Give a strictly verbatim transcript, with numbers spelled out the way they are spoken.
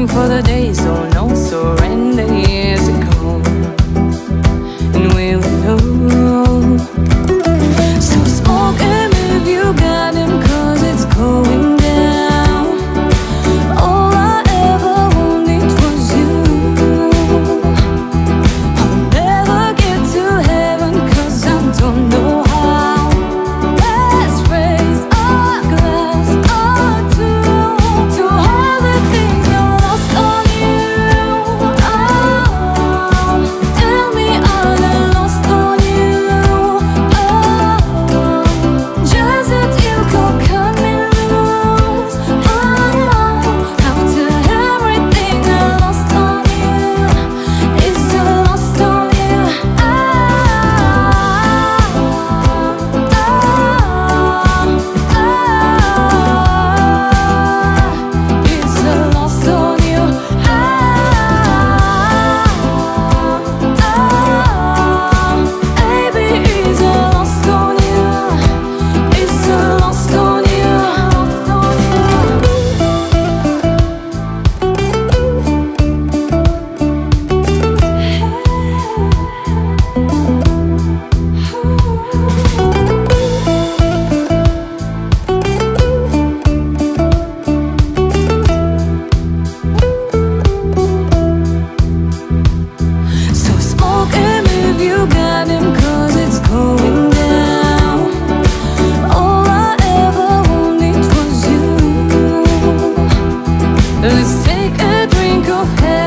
waiting for the day, so no surrender, years ago, and we'll know. So smoke and move, you got him, cause it's going down. All I ever wanted was you. I'll never get to heaven, cause I don't know how. Let's raise our glass or two to all the things I lost on you. Oh, tell me all I lost on you. Oh, just that you could cut me loose. Oh, after everything I lost on you, it's a lost on you. Oh, it's a lost on you. Baby, it's a lost on you. It's a lost on you. So smoke and move, you got him, cause it's going down. All I ever wanted was you. Let's take a drink of heaven.